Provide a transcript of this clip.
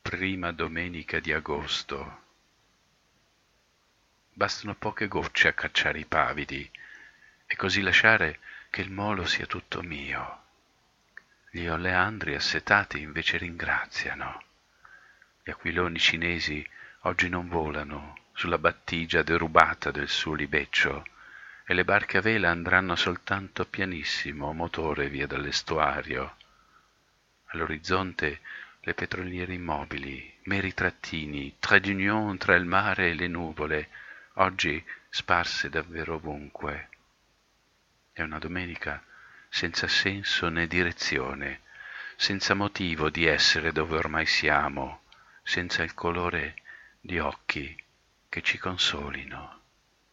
prima domenica di agosto. Bastano poche gocce a cacciare i pavidi e così lasciare che il molo sia tutto mio. Gli oleandri assetati invece ringraziano. Gli aquiloni cinesi oggi non volano sulla battigia derubata del suo libeccio e le barche a vela andranno soltanto pianissimo a motore via dall'estuario. All'orizzonte le petroliere immobili, meri trattini, trait d'union tra il mare e le nuvole, oggi sparse davvero ovunque. È una domenica senza senso né direzione, senza motivo di essere dove ormai siamo, senza il colore di occhi che ci consolino.